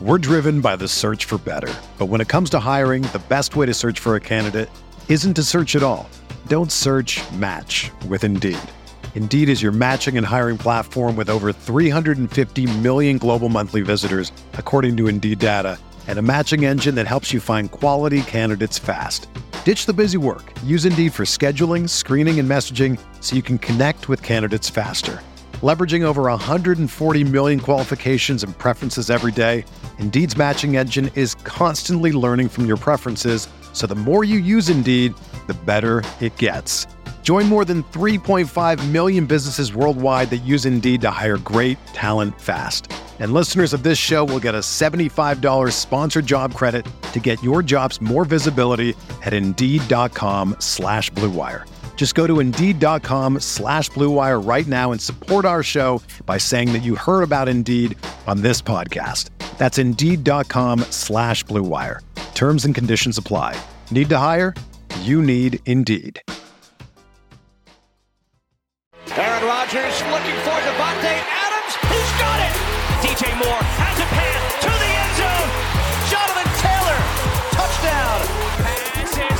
We're driven by the search for better. But when it comes to hiring, the best way to search for a candidate isn't to search at all. Don't search, match with Indeed. Indeed is your matching and hiring platform with over 350 million global monthly visitors, according to Indeed data, and a matching engine that helps you find quality candidates fast. Ditch the busy work. Use Indeed for scheduling, screening, and messaging so you can connect with candidates faster. Leveraging over 140 million qualifications and preferences every day, Indeed's matching engine is constantly learning from your preferences, so the more you use Indeed, the better it gets. Join more than 3.5 million businesses worldwide that use Indeed to hire great talent fast. And listeners of this show will get a $75 sponsored job credit to get your jobs more visibility at Indeed.com/Blue Wire. Just go to Indeed.com/Blue Wire right now and support our show by saying that you heard about Indeed on this podcast. That's Indeed.com/Blue Wire. Terms and conditions apply. Need to hire? You need Indeed. Aaron Rodgers looking for Devontae Adams. He's got it. DJ Moore has a pass to the end zone. Jonathan Taylor, touchdown. Pass is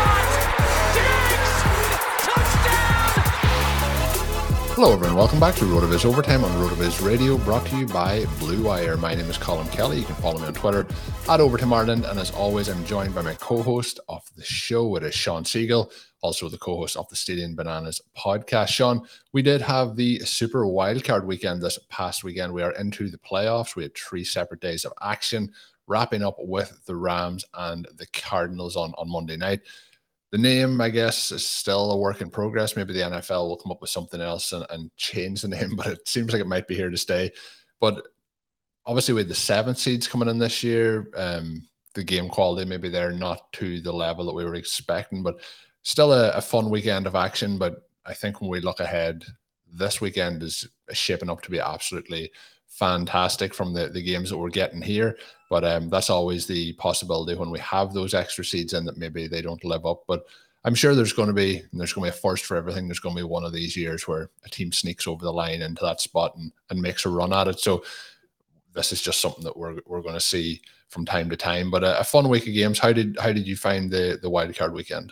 caught. Diggs, touchdown. Hello everyone, welcome back to RotoViz Overtime on RotoViz Radio, brought to you by Blue Wire. My name is Colin Kelly. You can follow me on Twitter at Overtime Ireland, and as always, I'm joined by my co-host of the show. It is Sean Siegel, also the co-host of the Stadium Bananas podcast. Sean, we did have the Super Wildcard weekend this past weekend. We are into the playoffs. We had 3 separate days of action, wrapping up with the Rams and the Cardinals on Monday night. The name, I guess, is still a work in progress. Maybe the NFL will come up with something else and change the name, but it seems like it might be here to stay. But obviously with the 7 seeds coming in this year, the game quality, maybe they're not to the level that we were expecting, but still a fun weekend of action. But I think when we look ahead, this weekend is shaping up to be absolutely fantastic from the games that we're getting here. But that's always the possibility when we have those extra seeds in that maybe they don't live up. But I'm sure there's going to be a first for everything. There's going to be one of these years where a team sneaks over the line into that spot and makes a run at it. So this is just something that we're going to see from time to time. But a fun week of games. How did you find the wild card weekend?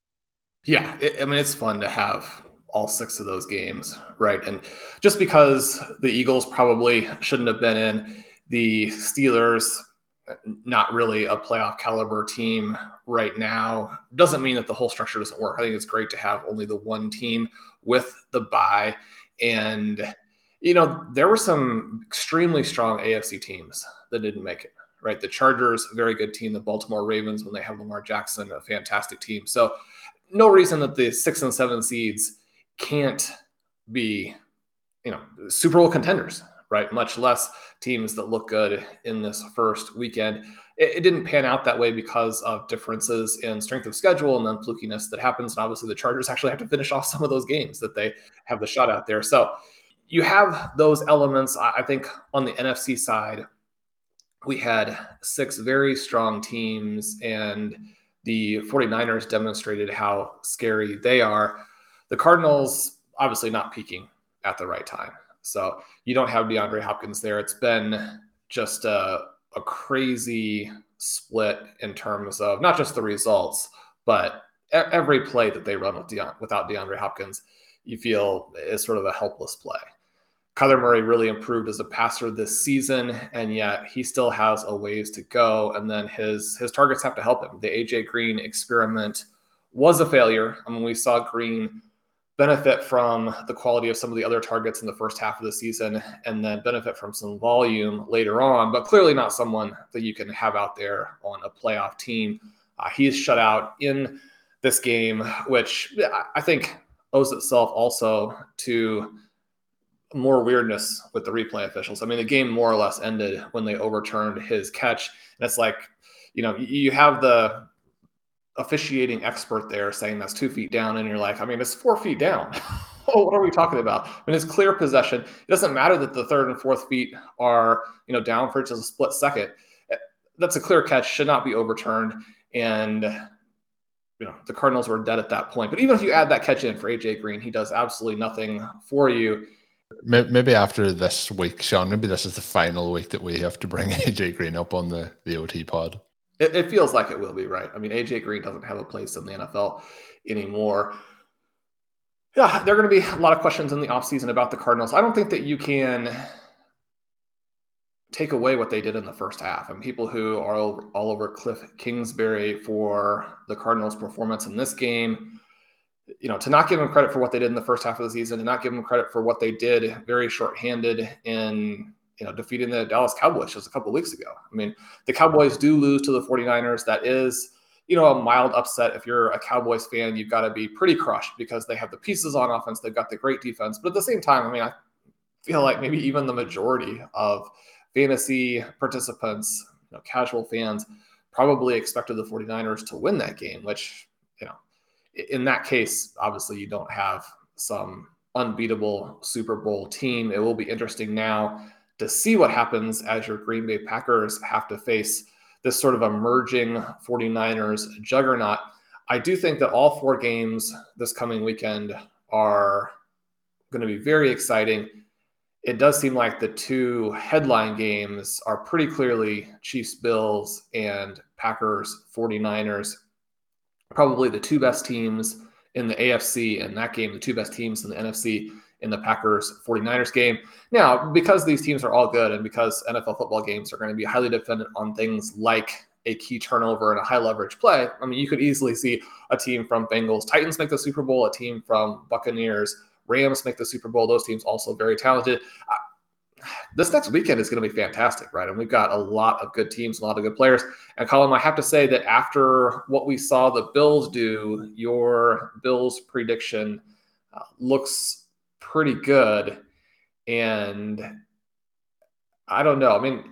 Yeah, it's fun to have all 6 of those games, right? And just because the Eagles probably shouldn't have been in, the Steelers, not really a playoff caliber team right now, doesn't mean that the whole structure doesn't work. I think it's great to have only the one team with the bye. And, there were some extremely strong AFC teams that didn't make it, right? The Chargers, a very good team. The Baltimore Ravens, when they have Lamar Jackson, a fantastic team. So no reason that the 6 and 7 seeds can't be, Super Bowl contenders, right? Much less teams that look good in this first weekend. It didn't pan out that way because of differences in strength of schedule and then flukiness that happens. And obviously the Chargers actually have to finish off some of those games that they have the shot out there. So you have those elements. I think on the NFC side, we had 6 very strong teams, and the 49ers demonstrated how scary they are. The Cardinals, obviously not peaking at the right time. So you don't have DeAndre Hopkins there. It's been just a crazy split in terms of not just the results, but every play that they run without DeAndre Hopkins, you feel is sort of a helpless play. Kyler Murray really improved as a passer this season, and yet he still has a ways to go. And then his targets have to help him. The AJ Green experiment was a failure. We saw Green benefit from the quality of some of the other targets in the first half of the season and then benefit from some volume later on, but clearly not someone that you can have out there on a playoff team. He's shut out in this game, which I think owes itself also to more weirdness with the replay officials. The game more or less ended when they overturned his catch. And it's like, you have the officiating expert there saying that's 2 feet down, and you're like, it's 4 feet down. What are we talking about? It's clear possession. It doesn't matter that the 3rd and 4th feet are, down for just a split second. That's a clear catch, should not be overturned. And, the Cardinals were dead at that point. But even if you add that catch in for AJ Green, he does absolutely nothing for you. Maybe after this week, Sean, maybe this is the final week that we have to bring AJ Green up on the OT pod. It feels like it will be, right? I mean, AJ Green doesn't have a place in the NFL anymore. Yeah, there are going to be a lot of questions in the offseason about the Cardinals. I don't think that you can take away what they did in the first half. And people who are all over Cliff Kingsbury for the Cardinals' performance in this game, to not give them credit for what they did in the first half of the season, to not give them credit for what they did very shorthanded in defeating the Dallas Cowboys just a couple of weeks ago. I mean, the Cowboys do lose to the 49ers. That is, a mild upset. If you're a Cowboys fan, you've got to be pretty crushed because they have the pieces on offense. They've got the great defense. But at the same time, I mean, I feel like maybe even the majority of fantasy participants, casual fans, probably expected the 49ers to win that game, which, in that case, obviously you don't have some unbeatable Super Bowl team. It will be interesting now to see what happens as your Green Bay Packers have to face this sort of emerging 49ers juggernaut. I do think that all 4 games this coming weekend are going to be very exciting. It does seem like the 2 headline games are pretty clearly Chiefs-Bills and Packers-49ers. Probably the 2 best teams in the AFC in that game, the 2 best teams in the NFC in the Packers-49ers game. Now, because these teams are all good and because NFL football games are going to be highly dependent on things like a key turnover and a high leverage play, I mean, you could easily see a team from Bengals, Titans make the Super Bowl, a team from Buccaneers, Rams make the Super Bowl. Those teams also very talented. This next weekend is going to be fantastic, right? And we've got a lot of good teams, a lot of good players. And Colin, I have to say that after what we saw the Bills do, your Bills prediction looks pretty good. And I don't know. I mean,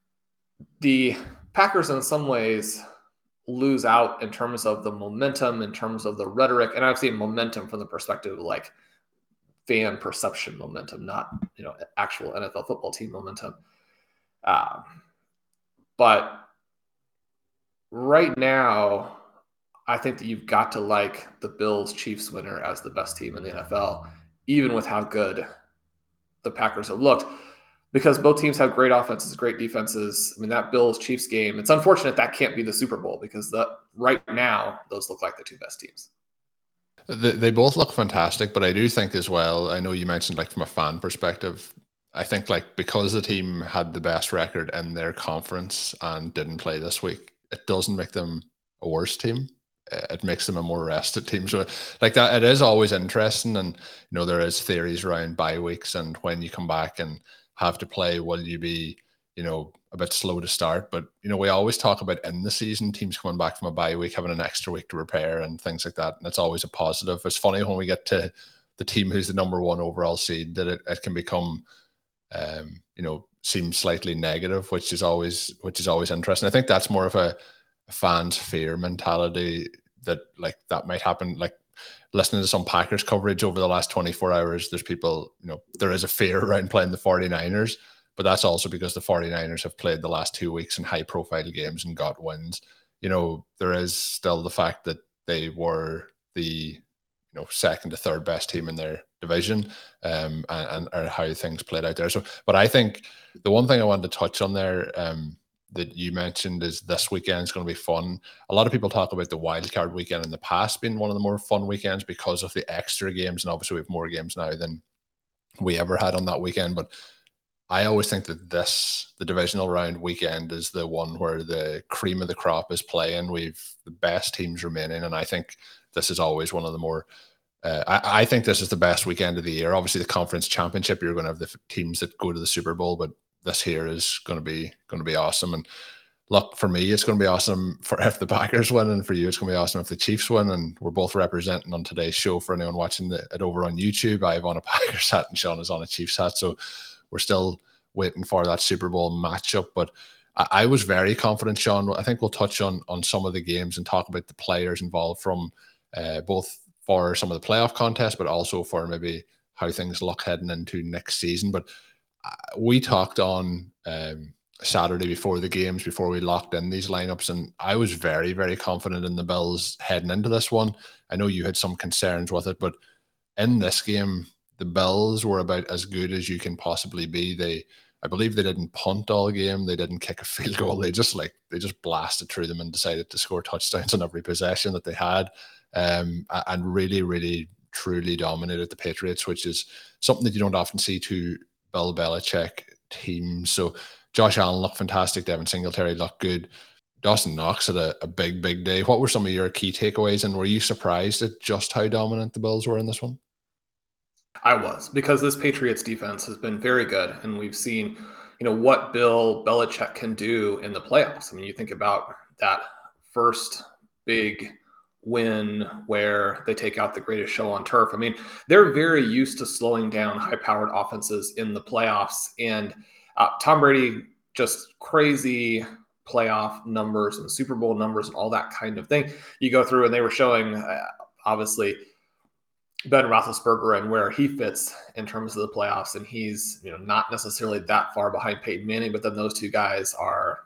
the Packers in some ways lose out in terms of the momentum, in terms of the rhetoric. And I've seen momentum from the perspective of like fan perception momentum, not, actual NFL football team momentum. But right now, I think that you've got to like the Bills-Chiefs winner as the best team in the NFL, even with how good the Packers have looked, because both teams have great offenses, great defenses. I mean, that Bills-Chiefs game, it's unfortunate that can't be the Super Bowl because right now, those look like the 2 best teams. They both look fantastic, but I do think as well, I know you mentioned like from a fan perspective, I think like because the team had the best record in their conference and didn't play this week, it doesn't make them a worse team. It makes them a more rested team. So like that, it is always interesting. And, there is theories around bye weeks and when you come back and have to play, will you be, a bit slow to start? But, we always talk about in the season, teams coming back from a bye week, having an extra week to prepare and things like that. And it's always a positive. It's funny when we get to the team who's the number 1 overall seed that it can become, seem slightly negative, which is always interesting. I think that's more of a fans' fear mentality that like that might happen. Like listening to some Packers coverage over the last 24 hours, there's people, there is a fear around playing the 49ers. But that's also because the 49ers have played the last 2 weeks in high-profile games and got wins. There is still the fact that they were the second to third best team in their division, and how things played out there. So, but I think the one thing I wanted to touch on there that you mentioned is this weekend is going to be fun. A lot of people talk about the wildcard weekend in the past being one of the more fun weekends because of the extra games, and obviously we have more games now than we ever had on that weekend. But I always think that the divisional round weekend is the one where the cream of the crop is playing. We've the best teams remaining, and I think this is always one of the more. I think this is the best weekend of the year. Obviously, the conference championship, you're going to have the teams that go to the Super Bowl, but this here is going to be awesome. And look, for me, it's going to be awesome if the Packers win, and for you, it's going to be awesome if the Chiefs win. And we're both representing on today's show. For anyone watching it over on YouTube, I have on a Packers hat and Sean is on a Chiefs hat. So we're still waiting for that Super Bowl matchup. But I was very confident, Sean. I think we'll touch on some of the games and talk about the players involved from both for some of the playoff contests, but also for maybe how things look heading into next season. But we talked on Saturday before the games, before we locked in these lineups, and I was very, very confident in the Bills heading into this one. I know you had some concerns with it, but in this game, the Bills were about as good as you can possibly be. I believe they didn't punt all game. They didn't kick a field goal. They just blasted through them and decided to score touchdowns on every possession that they had, and really, really, truly dominated the Patriots, which is something that you don't often see to Bill Belichick teams. So Josh Allen looked fantastic. Devin Singletary looked good. Dawson Knox had a big, big day. What were some of your key takeaways, and were you surprised at just how dominant the Bills were in this one? I was, because this Patriots defense has been very good, and we've seen, what Bill Belichick can do in the playoffs. I mean, you think about that first big win where they take out the greatest show on turf. I mean, they're very used to slowing down high-powered offenses in the playoffs, and Tom Brady, just crazy playoff numbers and Super Bowl numbers and all that kind of thing. You go through, and they were showing, obviously, Ben Roethlisberger and where he fits in terms of the playoffs, and he's not necessarily that far behind Peyton Manning, but then those two guys are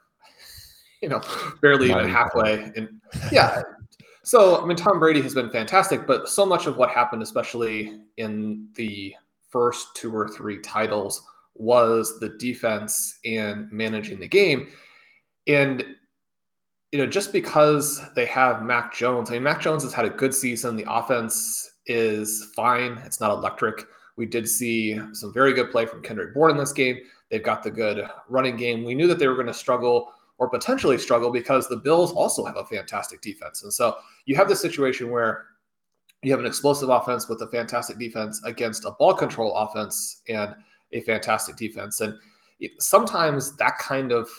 barely even halfway. And yeah, so I mean, Tom Brady has been fantastic, but so much of what happened, especially in the first 2 or 3 titles, was the defense and managing the game. And just because they have Mac Jones, I mean, Mac Jones has had a good season. The offense is fine. It's not electric. We did see some very good play from Kendrick Bourne in this game. They've got the good running game. We knew that they were going to struggle, or potentially struggle, because the Bills also have a fantastic defense. And so you have this situation where you have an explosive offense with a fantastic defense against a ball control offense and a fantastic defense. And sometimes that kind of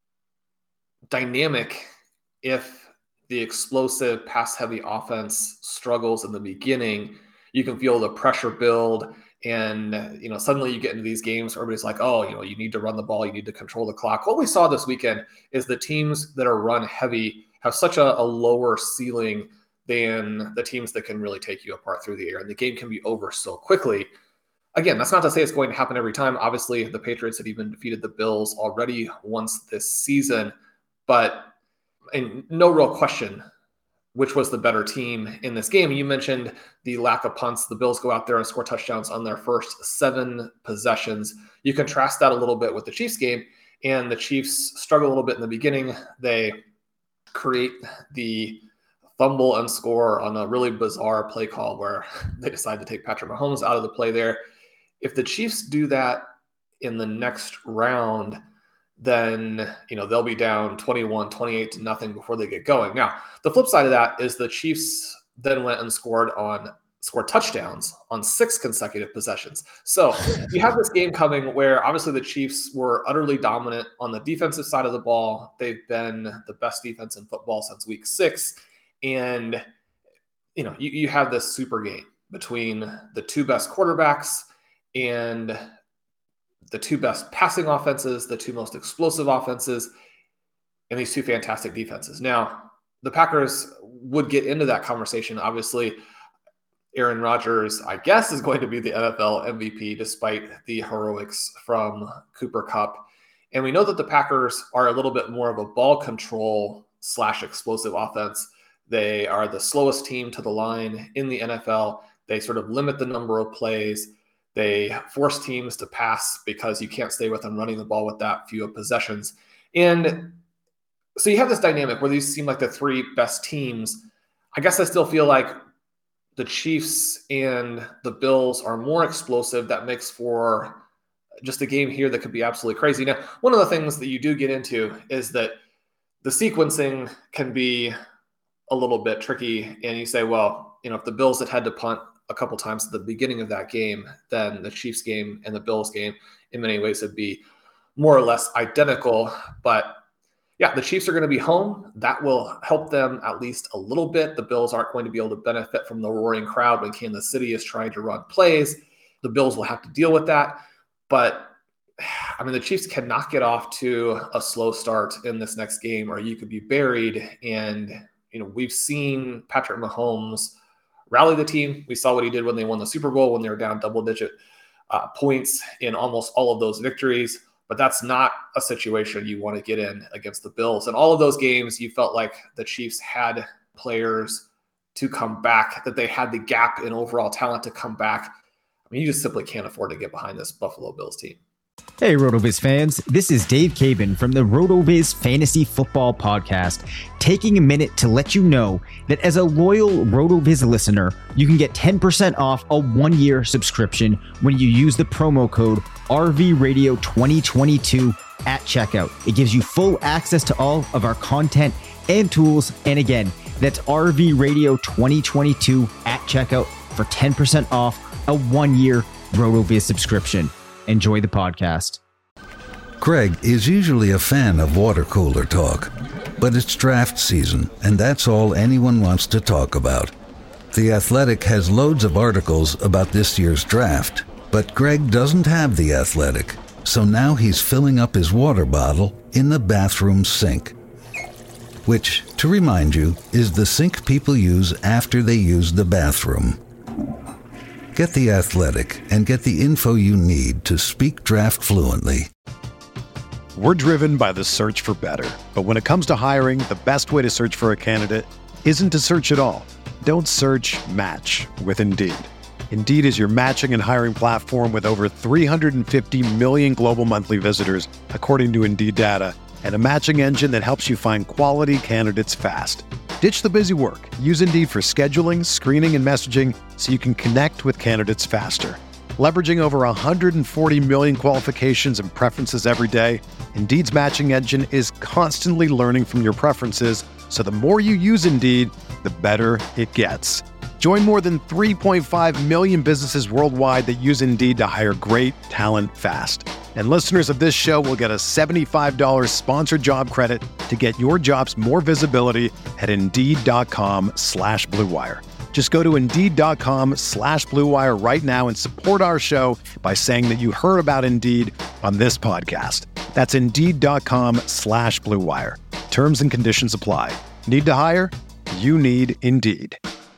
dynamic, if the explosive pass-heavy offense struggles in the beginning, you can feel the pressure build, and suddenly you get into these games where everybody's like, oh, you need to run the ball, you need to control the clock. What we saw this weekend is the teams that are run heavy have such a lower ceiling than the teams that can really take you apart through the air, and the game can be over so quickly. Again, that's not to say it's going to happen every time. Obviously, the Patriots had even defeated the Bills already once this season, but and no real question which was the better team in this game. You mentioned the lack of punts. The Bills go out there and score touchdowns on their first 7 possessions. You contrast that a little bit with the Chiefs game, and the Chiefs struggle a little bit in the beginning. They create the fumble and score on a really bizarre play call where they decide to take Patrick Mahomes out of the play there. If the Chiefs do that in the next round, then they'll be down 28-0 before they get going. Now, the flip side of that is the Chiefs then went and scored touchdowns on 6 consecutive possessions. So you have this game coming where obviously the Chiefs were utterly dominant on the defensive side of the ball. They've been the best defense in football since week 6. And you have this super game between the 2 best quarterbacks and the 2 best passing offenses, the 2 most explosive offenses, and these 2 fantastic defenses. Now, the Packers would get into that conversation. Obviously, Aaron Rodgers, I guess, is going to be the NFL MVP despite the heroics from Cooper Kupp. And we know that the Packers are a little bit more of a ball control / explosive offense. They are the slowest team to the line in the NFL. They sort of limit the number of plays. They force teams to pass because you can't stay with them running the ball with that few of possessions. And so you have this dynamic where these seem like the 3 best teams. I guess I still feel like the Chiefs and the Bills are more explosive. That makes for just a game here that could be absolutely crazy. Now, one of the things that you do get into is that the sequencing can be a little bit tricky. And you say, well, if the Bills had to punt a couple times at the beginning of that game, then the Chiefs game and the Bills game in many ways would be more or less identical. But yeah, the Chiefs are going to be home. That will help them at least a little bit. The Bills aren't going to be able to benefit from the roaring crowd when Kansas City is trying to run plays. The Bills will have to deal with that. But I mean, the Chiefs cannot get off to a slow start in this next game, or you could be buried. And, we've seen Patrick Mahomes rally the team. We saw what he did when they won the Super Bowl, when they were down double-digit points in almost all of those victories. But that's not a situation you want to get in against the Bills. And all of those games, you felt like the Chiefs had players to come back, that they had the gap in overall talent to come back. I mean, you just simply can't afford to get behind this Buffalo Bills team. Hey, RotoViz fans, this is Dave Cabin from the RotoViz Fantasy Football Podcast, taking a minute to let you know that as a loyal RotoViz listener, you can get 10% off a one-year subscription when you use the promo code RVRadio2022 at checkout. It gives you full access to all of our content and tools, and again, that's RVRadio2022 at checkout for 10% off a one-year RotoViz subscription. Enjoy the podcast. Greg is usually a fan of water cooler talk, but it's draft season, and that's all anyone wants to talk about. The Athletic has loads of articles about this year's draft, but Greg doesn't have The Athletic, so now he's filling up his water bottle in the bathroom sink, which, to remind you, is the sink people use after they use the bathroom. Get The Athletic and get the info you need to speak draft fluently. We're driven by the search for better. But when it comes to hiring, the best way to search for a candidate isn't to search at all. Don't search, match with Indeed. Indeed is your matching and hiring platform with over 350 million global monthly visitors, according to Indeed data, and a matching engine that helps you find quality candidates fast. Ditch the busy work. Use Indeed for scheduling, screening, and messaging so you can connect with candidates faster. Leveraging over 140 million qualifications and preferences every day, Indeed's matching engine is constantly learning from your preferences, so the more you use Indeed, the better it gets. Join more than 3.5 million businesses worldwide that use Indeed to hire great talent fast. And listeners of this show will get a $75 sponsored job credit to get your jobs more visibility at Indeed.com/Blue Wire. Just go to Indeed.com/Blue Wire right now and support our show by saying that you heard about Indeed on this podcast. That's Indeed.com/Blue Wire. Terms and conditions apply. Need to hire? You need Indeed.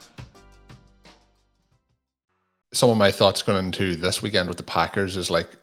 Some of my thoughts going into this weekend with the Packers is like,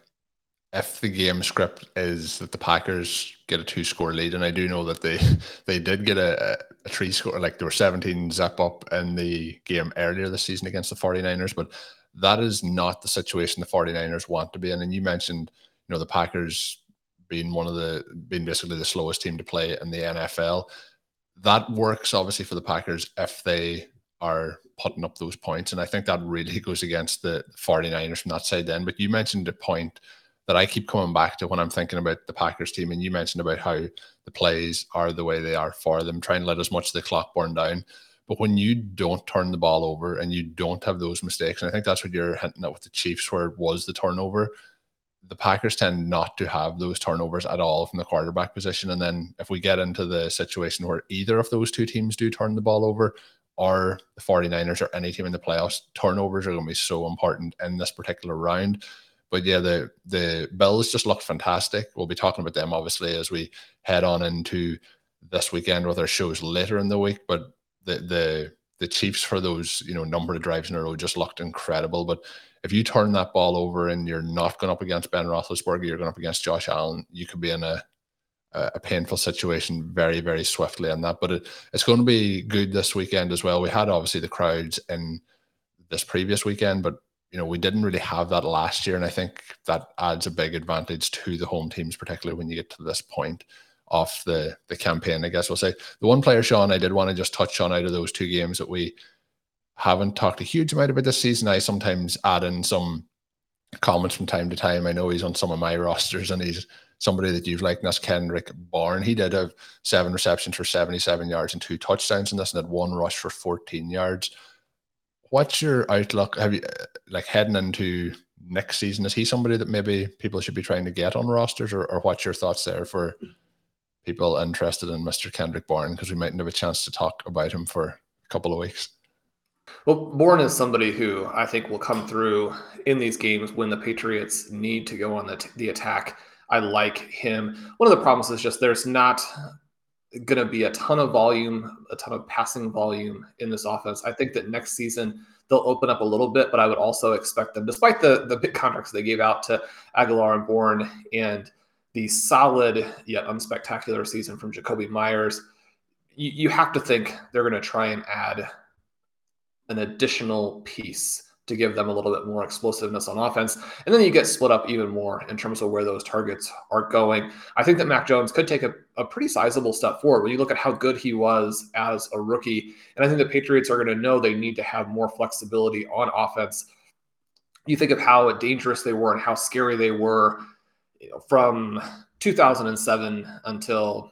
if the game script is that the Packers get a 2-score lead, and I do know that they did get a 3-score, like they were 17-zip up in the game earlier this season against the 49ers, but that is not the situation the 49ers want to be in. And you mentioned, the Packers being being basically the slowest team to play in the NFL. That works obviously for the Packers if they are putting up those points, and I think that really goes against the 49ers from that side then. But you mentioned a point that I keep coming back to when I'm thinking about the Packers team, and you mentioned about how the plays are the way they are for them, trying to let as much of the clock burn down. But when you don't turn the ball over and you don't have those mistakes, and I think that's what you're hinting at with the Chiefs, where it was the turnover, the Packers tend not to have those turnovers at all from the quarterback position. And then if we get into the situation where either of those two teams do turn the ball over, or the 49ers or any team in the playoffs, turnovers are going to be so important in this particular round. But yeah, the Bills just looked fantastic. We'll be talking about them obviously as we head on into this weekend with our shows later in the week. But the Chiefs, for those number of drives in a row, just looked incredible. But if you turn that ball over and you're not going up against Ben Roethlisberger, you're going up against Josh Allen, you could be in a painful situation very, very swiftly on that. But it's going to be good this weekend as well. We had obviously the crowds in this previous weekend, but we didn't really have that last year, and I think that adds a big advantage to the home teams, particularly when you get to this point of the campaign, I guess we'll say. The one player, Sean, I did want to just touch on out of those two games that we haven't talked a huge amount about this season. I sometimes add in some comments from time to time. I know he's on some of my rosters, and he's somebody that you've liked, and that's Kendrick Bourne. He did have 7 receptions for 77 yards and 2 touchdowns in this, and had 1 rush for 14 yards. What's your outlook? Have you heading into next season? Is he somebody that maybe people should be trying to get on rosters, or what's your thoughts there for people interested in Mr. Kendrick Bourne? Because we mightn't have a chance to talk about him for a couple of weeks. Well, Bourne is somebody who I think will come through in these games when the Patriots need to go on the attack. I like him. One of the problems is just there's not going to be a ton of volume, a ton of passing volume in this offense. I think that next season they'll open up a little bit, but I would also expect them, despite the big contracts they gave out to Aguilar and Bourne and the solid yet unspectacular season from Jacoby Myers, you have to think they're going to try and add an additional piece to give them a little bit more explosiveness on offense. And then you get split up even more in terms of where those targets are going. I think that Mac Jones could take a pretty sizable step forward when you look at how good he was as a rookie. And I think the Patriots are going to know they need to have more flexibility on offense. You think of how dangerous they were and how scary they were, from 2007 until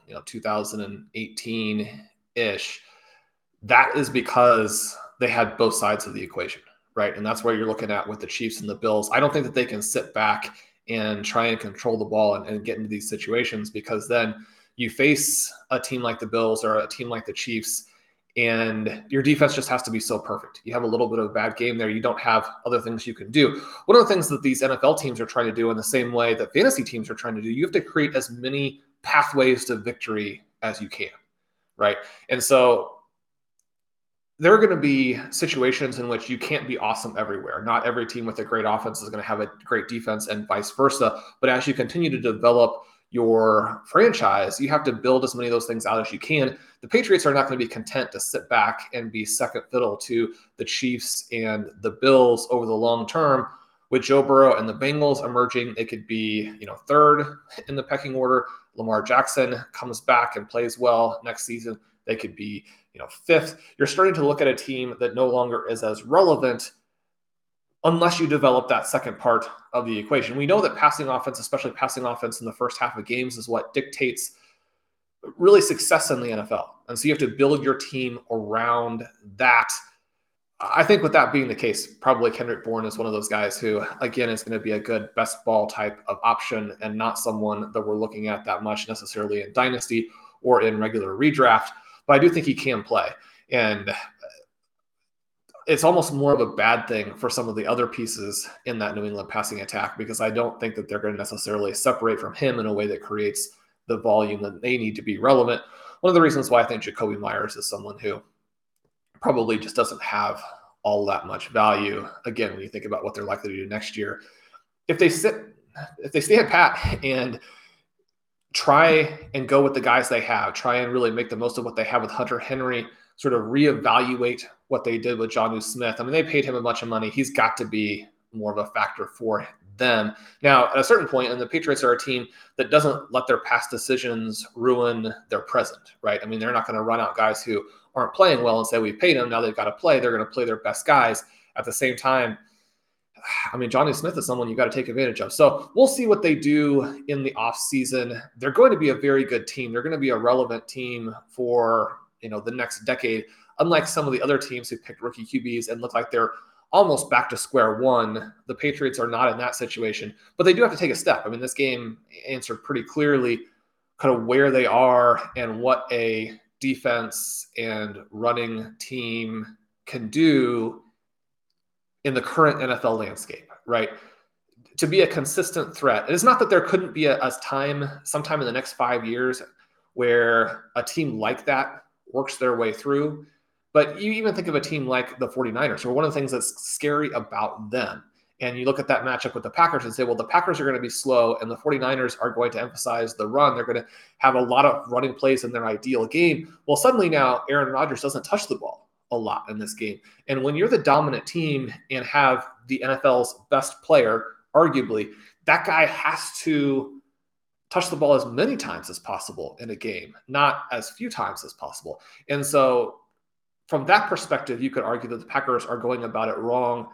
2018-ish. That is because they had both sides of the equation, right? And that's what you're looking at with the Chiefs and the Bills. I don't think that they can sit back and try and control the ball and get into these situations, because then you face a team like the Bills or a team like the Chiefs, and your defense just has to be so perfect. You have a little bit of a bad game there. You don't have other things you can do. One of the things that these NFL teams are trying to do in the same way that fantasy teams are trying to do, you have to create as many pathways to victory as you can, right? And so there are going to be situations in which you can't be awesome everywhere. Not every team with a great offense is going to have a great defense and vice versa. But as you continue to develop your franchise, you have to build as many of those things out as you can. The Patriots are not going to be content to sit back and be second fiddle to the Chiefs and the Bills over the long term. With Joe Burrow and the Bengals emerging, they could be, third in the pecking order. Lamar Jackson comes back and plays well next season. They could be, fifth. You're starting to look at a team that no longer is as relevant unless you develop that second part of the equation. We know that passing offense, especially passing offense in the first half of games, is what dictates really success in the NFL. And so you have to build your team around that. I think with that being the case, probably Kendrick Bourne is one of those guys who, again, is going to be a good best ball type of option and not someone that we're looking at that much necessarily in Dynasty or in regular redraft. But I do think he can play. And it's almost more of a bad thing for some of the other pieces in that New England passing attack, because I don't think that they're going to necessarily separate from him in a way that creates the volume that they need to be relevant. One of the reasons why I think Jakobi Meyers is someone who probably just doesn't have all that much value. Again, when you think about what they're likely to do next year, if they stand pat and try and go with the guys they have, try and really make the most of what they have with Hunter Henry, sort of reevaluate what they did with Jonnu Smith. I mean, they paid him a bunch of money. He's got to be more of a factor for them. Now, at a certain point, and the Patriots are a team that doesn't let their past decisions ruin their present, right? I mean, they're not going to run out guys who aren't playing well and say, we paid them, now they've got to play. They're going to play their best guys. At the same time, I mean, Jonnu Smith is someone you got to take advantage of. So we'll see what they do in the offseason. They're going to be a very good team. They're going to be a relevant team for, the next decade, unlike some of the other teams who picked rookie QBs and look like they're almost back to square one. The Patriots are not in that situation, but they do have to take a step. I mean, this game answered pretty clearly kind of where they are and what a defense and running team can do in the current NFL landscape, right? To be a consistent threat. It is not that there couldn't be a time sometime in the next 5 years where a team like that works their way through. But you even think of a team like the 49ers, or one of the things that's scary about them. And you look at that matchup with the Packers and say, well, the Packers are going to be slow and the 49ers are going to emphasize the run. They're going to have a lot of running plays in their ideal game. Well, suddenly now Aaron Rodgers doesn't touch the ball a lot in this game. And when you're the dominant team and have the NFL's best player, arguably, that guy has to touch the ball as many times as possible in a game, not as few times as possible. And so from that perspective, you could argue that the Packers are going about it wrong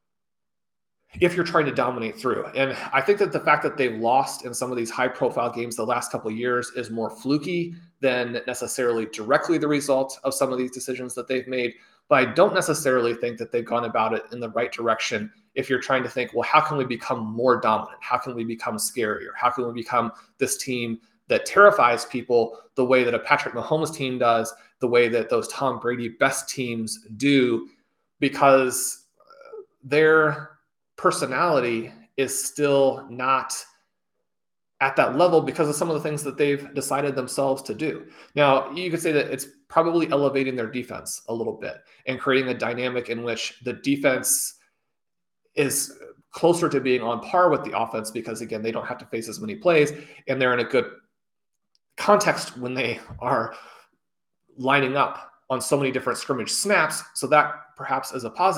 if you're trying to dominate through. And I think that the fact that they've lost in some of these high-profile games the last couple of years is more fluky than necessarily directly the result of some of these decisions that they've made. But I don't necessarily think that they've gone about it in the right direction if you're trying to think, well, how can we become more dominant? How can we become scarier? How can we become this team that terrifies people the way that a Patrick Mahomes team does, the way that those Tom Brady best teams do, because their personality is still not at that level because of some of the things that they've decided themselves to do. Now, you could say that it's probably elevating their defense a little bit and creating a dynamic in which the defense is closer to being on par with the offense because, again, they don't have to face as many plays and they're in a good context when they are lining up on so many different scrimmage snaps. So that perhaps is a positive.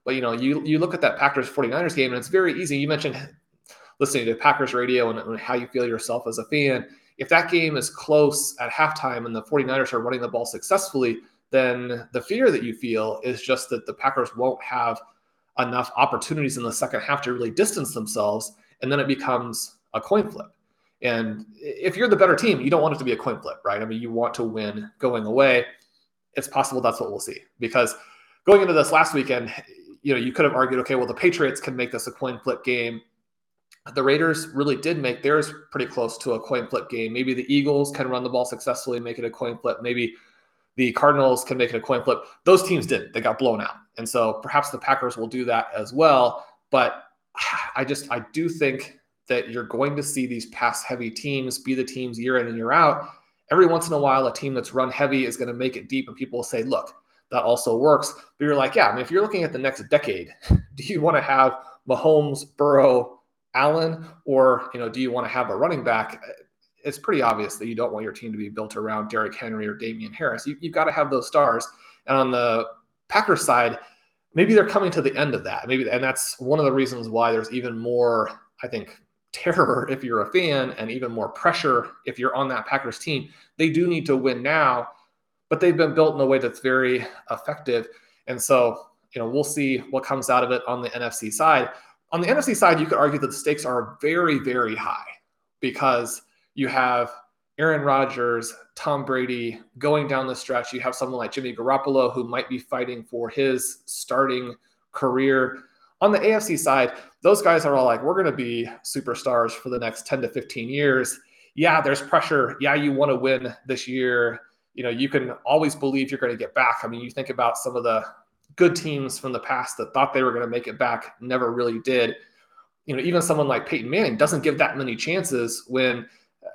But, you look at that Packers 49ers game, and it's very easy. You mentioned listening to Packers radio and how you feel yourself as a fan. If that game is close at halftime and the 49ers are running the ball successfully, then the fear that you feel is just that the Packers won't have enough opportunities in the second half to really distance themselves, and then it becomes a coin flip. And if you're the better team, you don't want it to be a coin flip, right? I mean, you want to win going away. It's possible that's what we'll see, because going into this last weekend, you could have argued, okay, well, the Patriots can make this a coin flip game. The Raiders really did make theirs pretty close to a coin flip game. Maybe the Eagles can run the ball successfully and make it a coin flip. Maybe the Cardinals can make it a coin flip. Those teams didn't. They got blown out. And so perhaps the Packers will do that as well. But I do think that you're going to see these pass-heavy teams be the teams year in and year out. Every once in a while, a team that's run heavy is going to make it deep, and people will say, look, that also works. But you're like, yeah, I mean, if you're looking at the next decade, do you want to have Mahomes, Burrow, Allen, or do you want to have a running back? It's pretty obvious that you don't want your team to be built around Derrick Henry or Damian Harris. You've got to have those stars. And on the Packers side, maybe they're coming to the end of that. And that's one of the reasons why there's even more, I think, terror if you're a fan, and even more pressure if you're on that Packers team. They do need to win now, but they've been built in a way that's very effective. And so, we'll see what comes out of it on the NFC side. On the NFC side, you could argue that the stakes are very, very high, because you have Aaron Rodgers, Tom Brady going down the stretch. You have someone like Jimmy Garoppolo, who might be fighting for his starting career. On the AFC side, those guys are all like, we're going to be superstars for the next 10 to 15 years. Yeah, there's pressure. Yeah, you want to win this year. You can always believe you're going to get back. I mean, you think about some of the good teams from the past that thought they were going to make it back, never really did. Even someone like Peyton Manning doesn't give that many chances when,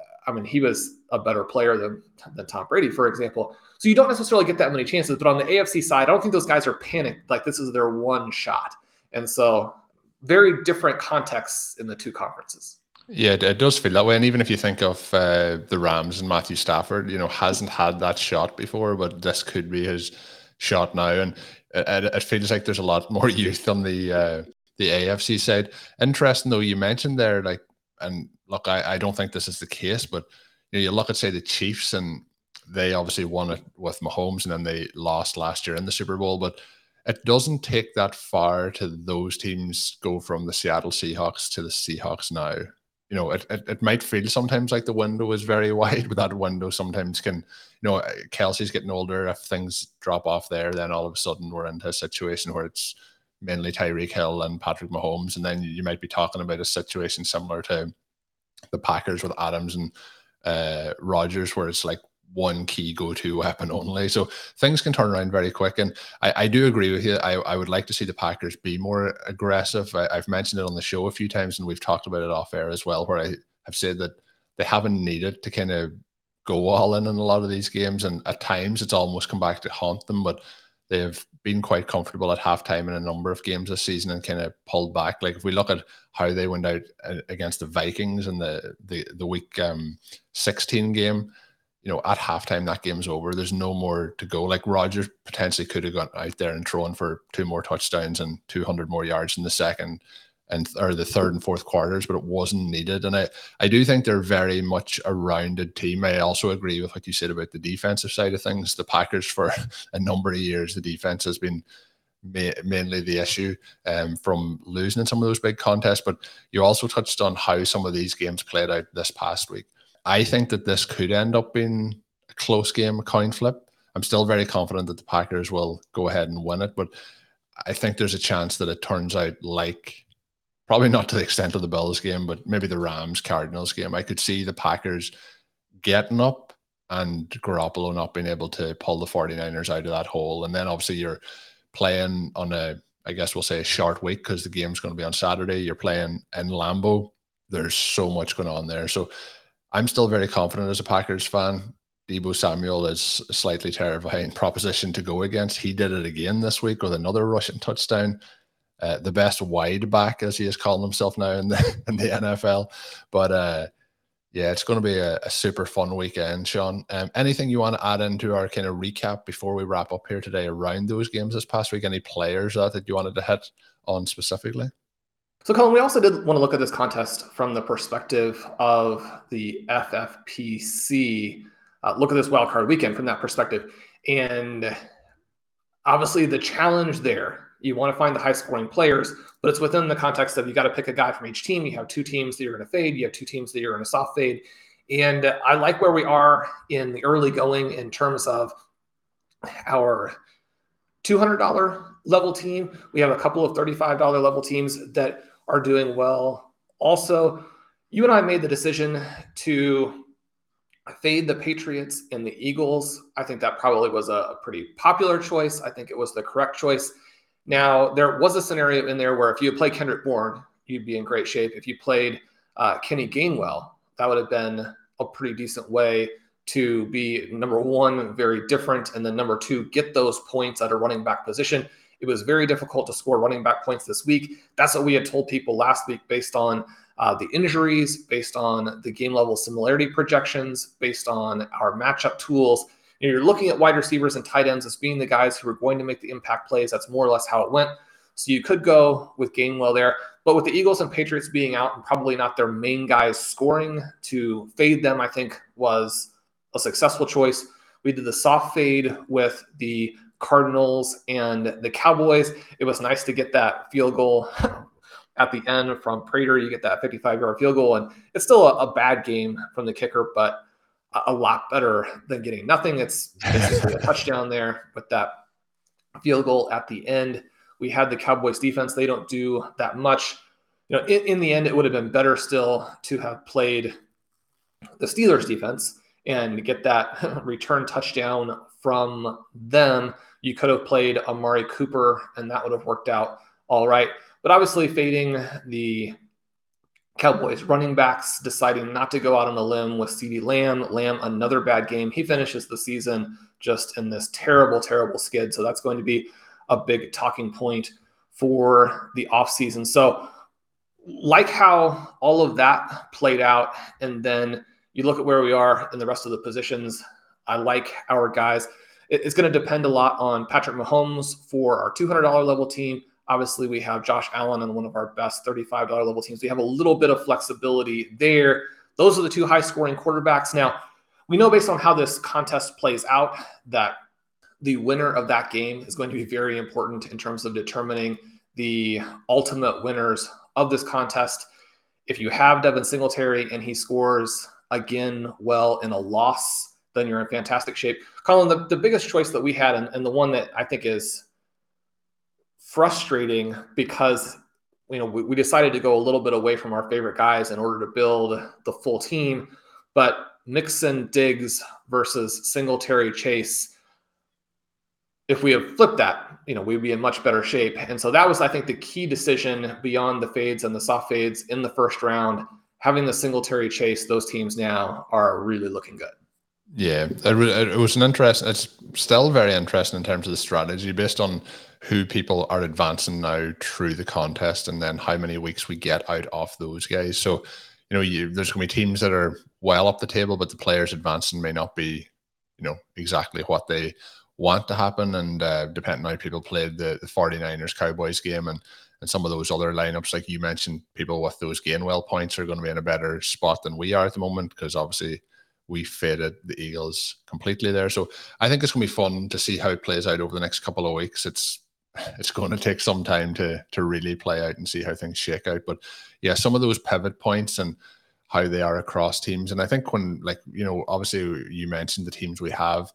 he was a better player than Tom Brady, for example. So you don't necessarily get that many chances. But on the AFC side, I don't think those guys are panicked like this is their one shot. And so very different contexts in the two conferences. Yeah, it does feel that way. And even if you think of the Rams and Matthew Stafford, hasn't had that shot before, but this could be his shot now. And it feels like there's a lot more youth on the AFC side. Interesting, though, you mentioned there, and look, I don't think this is the case, but you look at, say, the Chiefs, and they obviously won it with Mahomes, and then they lost last year in the Super Bowl. But it doesn't take that far to those teams go from the Seattle Seahawks to the Seahawks now. It might feel sometimes like the window is very wide, but that window sometimes can, Kelsey's getting older. If things drop off there, then all of a sudden we're into a situation where it's mainly Tyreek Hill and Patrick Mahomes. And then you might be talking about a situation similar to the Packers with Adams and Rodgers, where it's like one key go-to weapon only. So things can turn around very quick. And I do agree with you. I would like to see the Packers be more aggressive. I've mentioned it on the show a few times, and we've talked about it off air as well, where I have said that they haven't needed to kind of go all in a lot of these games. And at times it's almost come back to haunt them, but they've been quite comfortable at halftime in a number of games this season and kind of pulled back. Like if we look at how they went out against the Vikings in the week 16 game, at halftime, that game's over. There's no more to go. Like Rodgers potentially could have gone out there and thrown for 2 more touchdowns and 200 more yards in the second or the third and fourth quarters, but it wasn't needed. And I do think they're very much a rounded team. I also agree with what you said about the defensive side of things. The Packers, for a number of years, the defense has been mainly the issue from losing in some of those big contests. But you also touched on how some of these games played out this past week. I think that this could end up being a close game, a coin flip. I'm still very confident that the Packers will go ahead and win it, but I think there's a chance that it turns out like, probably not to the extent of the Bills game, but maybe the Rams-Cardinals game. I could see the Packers getting up and Garoppolo not being able to pull the 49ers out of that hole. And then obviously you're playing on I guess we'll say a short week, because the game's going to be on Saturday. You're playing in Lambeau. There's so much going on there. So I'm still very confident as a Packers fan. Deebo Samuel is a slightly terrifying proposition to go against. He did it again this week with another rushing touchdown. The best wide back, as he is calling himself now in the NFL. But Yeah, it's going to be a super fun weekend, Sean. Anything you want to add into our kind of recap before we wrap up here today around those games this past week? Any players that you wanted to hit on specifically? So, Colin, we also did want to look at this contest from the perspective of the FFPC. Look at this wildcard weekend from that perspective. And obviously the challenge there, you want to find the high-scoring players, but it's within the context of you got to pick a guy from each team. You have 2 teams that you're going to fade. You have 2 teams that you're going to soft fade. And I like where we are in the early going in terms of our $200 level team. We have a couple of $35 level teams that are doing well. Also, you and I made the decision to fade the Patriots and the Eagles. I think that probably was a pretty popular choice. I think it was the correct choice. Now, there was a scenario in there where if you played Kendrick Bourne, you'd be in great shape. If you played Kenny Gainwell, that would have been a pretty decent way to be, number one, very different, and then number 2, get those points at a running back position. It was very difficult to score running back points this week. That's what we had told people last week based on the injuries, based on the game level similarity projections, based on our matchup tools. And you're looking at wide receivers and tight ends as being the guys who are going to make the impact plays. That's more or less how it went. So you could go with Gainwell there. But with the Eagles and Patriots being out and probably not their main guys scoring, to fade them, I think, was a successful choice. We did the soft fade with the Cardinals and the Cowboys. It was nice to get that field goal at the end from Prater. You get that 55-yard field goal, and it's still a bad game from the kicker, but a lot better than getting nothing. It's basically a touchdown there with that field goal at the end. We had the Cowboys defense. They don't do that much. In the end, it would have been better still to have played the Steelers defense and get that return touchdown from them. You could have played Amari Cooper, and that would have worked out all right. But obviously fading the Cowboys running backs, deciding not to go out on a limb with CeeDee Lamb. Lamb, another bad game. He finishes the season just in this terrible, terrible skid. So that's going to be a big talking point for the offseason. So like how all of that played out, and then you look at where we are in the rest of the positions, I like our guys. It's going to depend a lot on Patrick Mahomes for our $200 level team. Obviously, we have Josh Allen on one of our best $35 level teams. We have a little bit of flexibility there. Those are the 2 high-scoring quarterbacks. Now, we know based on how this contest plays out that the winner of that game is going to be very important in terms of determining the ultimate winners of this contest. If you have Devin Singletary and he scores again well in a loss, then you're in fantastic shape. Colin, the biggest choice that we had, and the one that I think is frustrating because we decided to go a little bit away from our favorite guys in order to build the full team, but Mixon, Diggs versus Singletary, Chase, if we have flipped that, we'd be in much better shape. And so that was, I think, the key decision beyond the fades and the soft fades in the first round. Having the Singletary, Chase, those teams now are really looking good. Yeah, it was an interesting, it's still very interesting in terms of the strategy based on who people are advancing now through the contest and then how many weeks we get out of those guys. So, there's going to be teams that are well up the table, but the players advancing may not be, exactly what they want to happen. And depending on how people played the 49ers Cowboys game and some of those other lineups, like you mentioned, people with those Gainwell points are going to be in a better spot than we are at the moment because obviously we faded the Eagles completely there. So I think it's going to be fun to see how it plays out over the next couple of weeks. It's going to take some time to really play out and see how things shake out. But yeah, some of those pivot points and how they are across teams. And I think when, obviously you mentioned the teams we have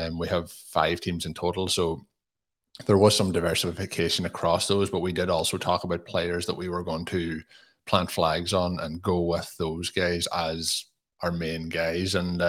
5 teams in total. So there was some diversification across those, but we did also talk about players that we were going to plant flags on and go with those guys as our main guys. And,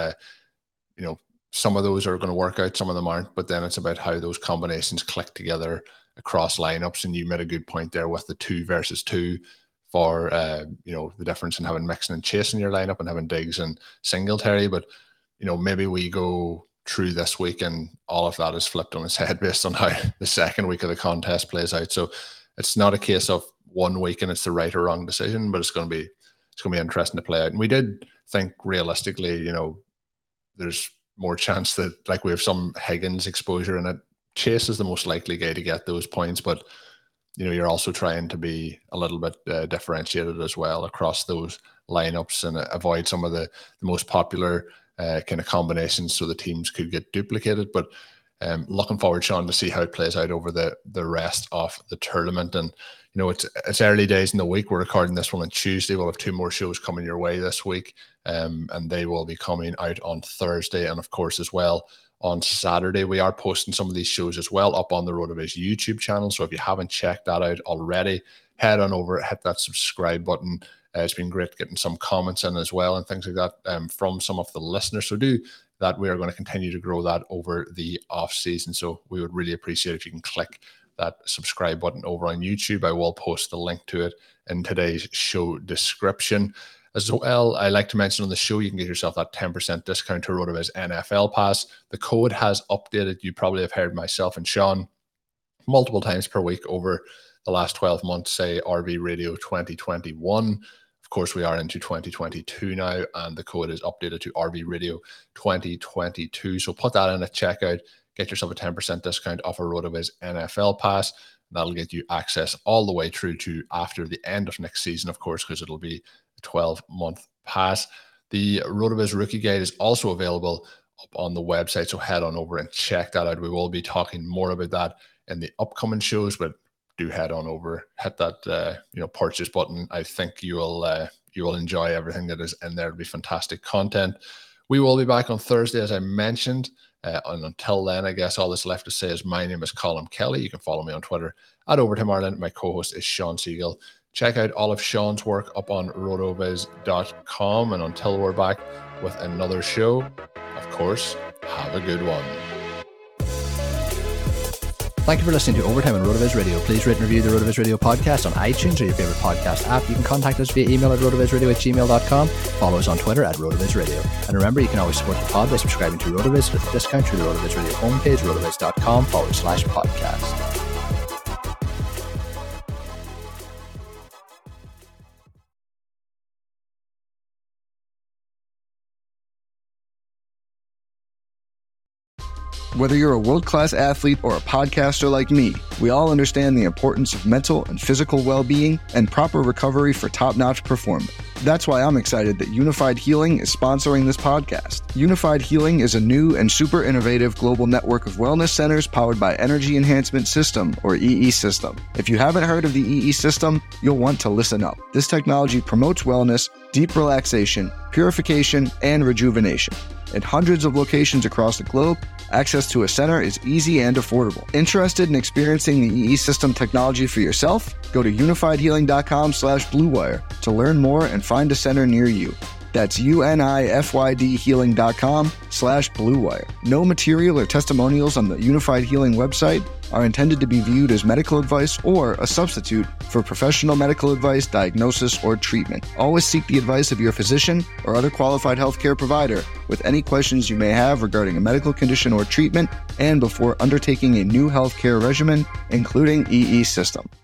some of those are going to work out, some of them aren't, but then it's about how those combinations click together across lineups. And you made a good point there with the 2 versus 2 for, the difference in having Mixon and Chase in your lineup and having Diggs and Singletary. But, maybe we go through this week and all of that is flipped on its head based on how the second week of the contest plays out. So it's not a case of one week and it's the right or wrong decision, but it's going to be interesting to play out. And we did think realistically, there's more chance that like we have some Higgins exposure in it. Chase is the most likely guy to get those points, but you're also trying to be a little bit differentiated as well across those lineups and avoid some of the most popular kind of combinations so the teams could get duplicated. But looking forward, Sean, to see how it plays out over the rest of the tournament. And it's early days in the week. We're recording this one on Tuesday. We'll have 2 more shows coming your way this week, and they will be coming out on Thursday, and of course as well on Saturday. We are posting some of these shows as well up on the RotoViz YouTube channel, so if you haven't checked that out already, head on over, hit that subscribe button. It's been great getting some comments in as well and things like that from some of the listeners, so do that. We are going to continue to grow that over the off season, so we would really appreciate if you can click that subscribe button over on YouTube. I will post the link to it in today's show description. As well, I like to mention on the show, you can get yourself that 10% discount to RotoViz NFL Pass. The code has updated. You probably have heard myself and Sean multiple times per week over the last 12 months, say RV Radio 2021. Of course, we are into 2022 now, and the code is updated to RV Radio 2022. So put that in at checkout. Get yourself a 10% discount off a RotoViz NFL Pass. That'll get you access all the way through to after the end of next season, of course, because it'll be a 12-month pass. The RotoViz Rookie Guide is also available up on the website, so head on over and check that out. We will be talking more about that in the upcoming shows, but do head on over, hit that purchase button. I think you will enjoy everything that is in there. It'll be fantastic content. We will be back on Thursday, as I mentioned. And until then, I guess all that's left to say is my name is Colin Kelly. You can follow me on Twitter at Overtime Ireland. My co-host is Sean Siegel. Check out all of Sean's work up on rotoviz.com. And until we're back with another show, of course, have a good one. Thank you for listening to Overtime on RotoViz Radio. Please rate and review the RotoViz Radio podcast on iTunes or your favorite podcast app. You can contact us via email at rotovizradio@gmail.com. Follow us on Twitter at RotoViz Radio. And remember, you can always support the pod by subscribing to RotoViz with a discount through the RotoViz Radio homepage, rotoviz.com/podcast. Whether you're a world-class athlete or a podcaster like me, we all understand the importance of mental and physical well-being and proper recovery for top-notch performance. That's why I'm excited that Unified Healing is sponsoring this podcast. Unified Healing is a new and super innovative global network of wellness centers powered by Energy Enhancement System, or EE System. If you haven't heard of the EE System, you'll want to listen up. This technology promotes wellness, deep relaxation, purification, and rejuvenation. At hundreds of locations across the globe, access to a center is easy and affordable. Interested in experiencing the EE System technology for yourself? Go to unifiedhealing.com/bluewire to learn more and find a center near you. That's unifydhealing.com/bluewire. No material or testimonials on the Unified Healing website are intended to be viewed as medical advice or a substitute for professional medical advice, diagnosis, or treatment. Always seek the advice of your physician or other qualified healthcare provider with any questions you may have regarding a medical condition or treatment and before undertaking a new healthcare regimen, including EE System.